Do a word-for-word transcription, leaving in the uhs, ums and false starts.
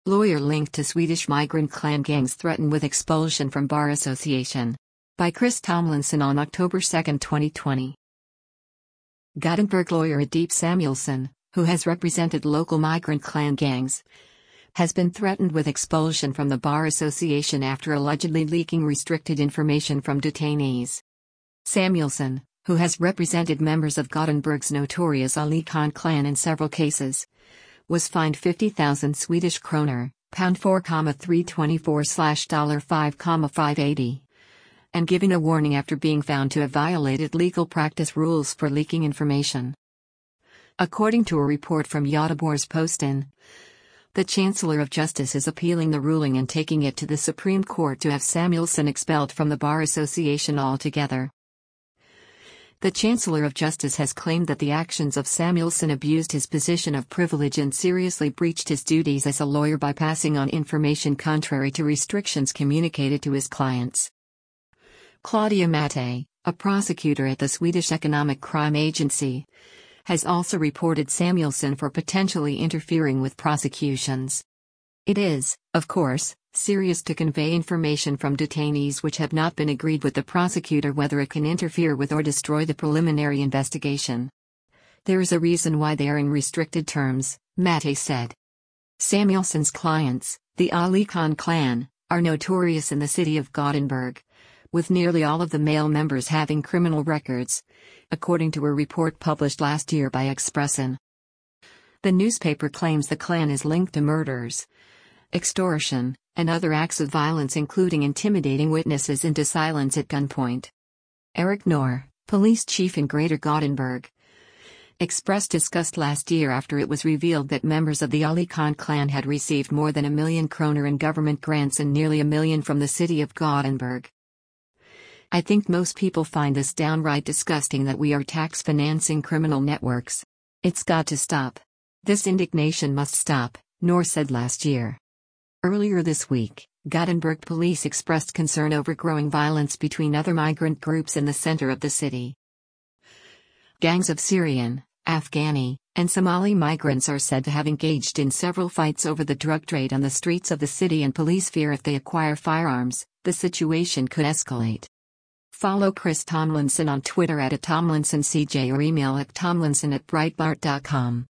Lawyer linked to Swedish migrant clan gangs threatened with expulsion from Bar Association. By Chris Tomlinson on October second, twenty twenty. Gothenburg lawyer Adeep Samuelsson, who has represented local migrant clan gangs, has been threatened with expulsion from the Bar Association after allegedly leaking restricted information from detainees. Samuelsson, who has represented members of Gothenburg's notorious Ali Khan clan in several cases, was fined fifty thousand Swedish kroner, pound four thousand three hundred twenty-four slash five thousand five hundred eighty, and given a warning after being found to have violated legal practice rules for leaking information. According to a report from Göteborgs-Posten, the Chancellor of Justice is appealing the ruling and taking it to the Supreme Court to have Samuelsson expelled from the Bar Association altogether. The Chancellor of Justice has claimed that the actions of Samuelsson abused his position of privilege and seriously breached his duties as a lawyer by passing on information contrary to restrictions communicated to his clients. Claudia Mattei, a prosecutor at the Swedish Economic Crime Agency, has also reported Samuelsson for potentially interfering with prosecutions. It is, of course, serious to convey information from detainees which have not been agreed with the prosecutor whether it can interfere with or destroy the preliminary investigation. There is a reason why they are in restricted terms, Mattei said. Samuelsson's clients, the Ali Khan clan, are notorious in the city of Gothenburg, with nearly all of the male members having criminal records, according to a report published last year by Expressen. The newspaper claims the clan is linked to murders, extortion, and other acts of violence including intimidating witnesses into silence at gunpoint. Erik Nor, police chief in Greater Gothenburg, expressed disgust last year after it was revealed that members of the Ali Khan clan had received more than a million kroner in government grants and nearly a million from the city of Gothenburg. I think most people find this downright disgusting that we are tax financing criminal networks. It's got to stop. This indignation must stop, Nor said last year. Earlier this week, Gothenburg police expressed concern over growing violence between other migrant groups in the center of the city. Gangs of Syrian, Afghani, and Somali migrants are said to have engaged in several fights over the drug trade on the streets of the city, and police fear if they acquire firearms, the situation could escalate. Follow Chris Tomlinson on Twitter at Tomlinson C J or email at tomlinson at breitbart dot com.